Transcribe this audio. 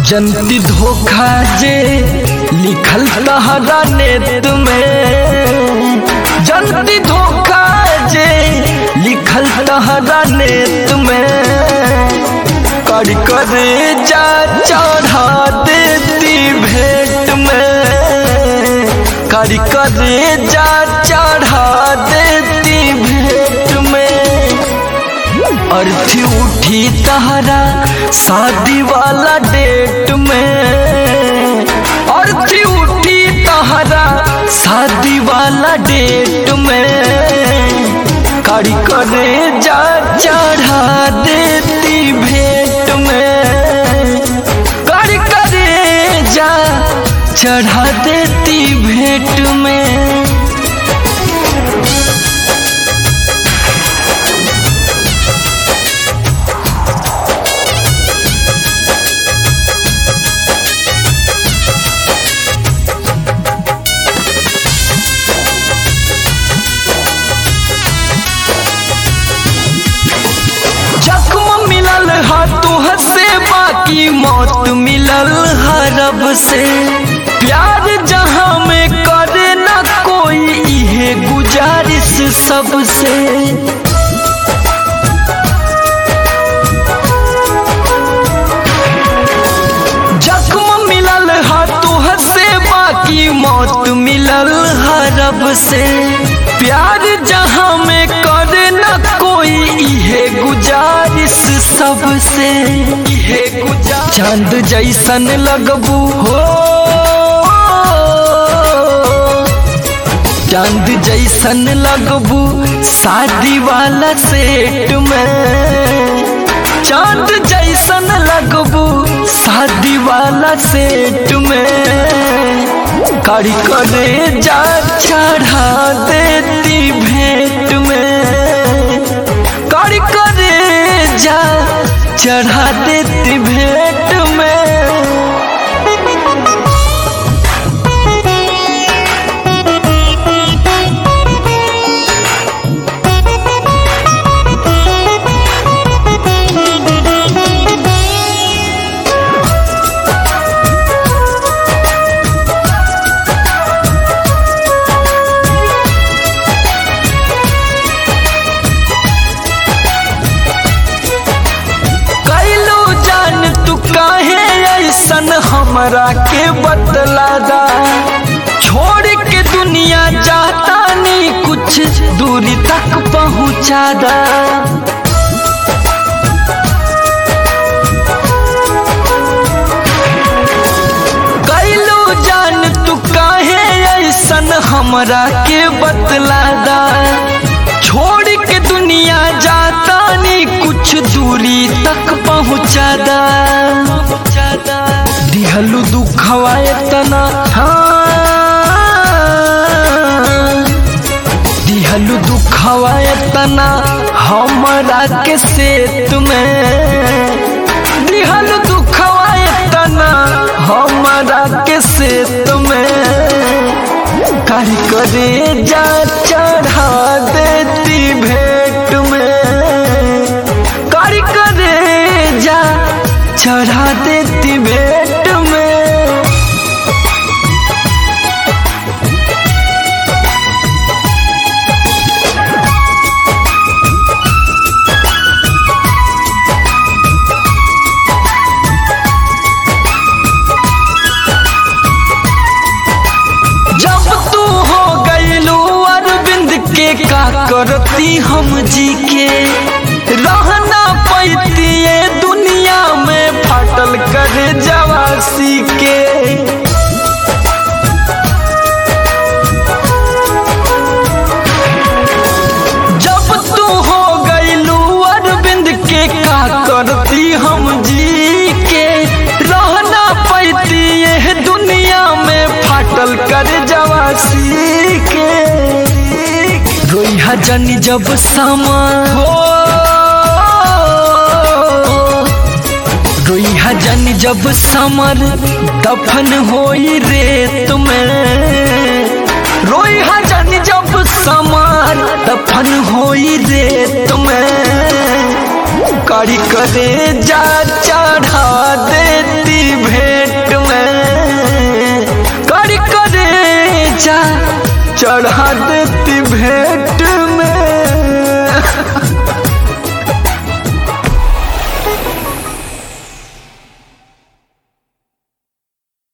जनती धोखा जे लिखल तहरा नेत में, जनती धोखा जे लिखल तहरा नेत में, कर जा चढ़ा देती भेंट में, कर जा चढ़ा देती भेंट में। अर्थी उठी तहरा शादी वाला डेट में, अर्थी उठी तहरा शादी वाला डेट में, कर जा चढ़ा देती भेंट में, कर जा चढ़ा देती भेंट में। जख्म मिलल हा तुहसे बाकी मौत मिलल हा रब से, प्यार जहां में करे ना कोई इहे गुजारिश सबसे। जख्म मिलल हा तुहसे बाकी मौत मिलल हा रब से, प्यार जहां में करे ना कोई इहे गुजारिश सबसे। इहे गुजारिश चांद जैसन लगबू हो, चांद जैसन लगबू शादी वाला सेट में, चांद जैसन लगबू शादी वाला सेट में, कर जा चढ़ा देती भेंट में, कर जा चढ़ा देती भेंट में। हमरा के बतला दा, छोड़ के दुनिया जाता नहीं कुछ दूरी तक पहुँचा दा। कैलो जान तू काहे ऐसन हमरा के बतला दा, छोड़ के दुनिया जाता नहीं कुछ दूरी तक पहुँचा दा। दिहलू दुखवा इतना, दिहलू दुखवा इतना हमरा के सेत में, दिहलू दुखवा इतना हमरा के सेत में, कर जा चढ़ा देती भेंट में, कर जा चढ़ा देती भेंट में। जब तू हो गईलू अरविंद के का करती हम जी के, रहना पैती ये दुनिया में फाटल कर जवासी के। जब तू हो गईलू अरविंद के का करती हम जी के, रहना पैती ये दुनिया में फाटल कर जवासी के। रोई जनी जब समा हो, रोई जनी जब समर दफन होई रेत में, रोई जनी जब समर दफन होई रेत में, कर जा चढ़ा देती भेंट बढ़ा देती भेंट में।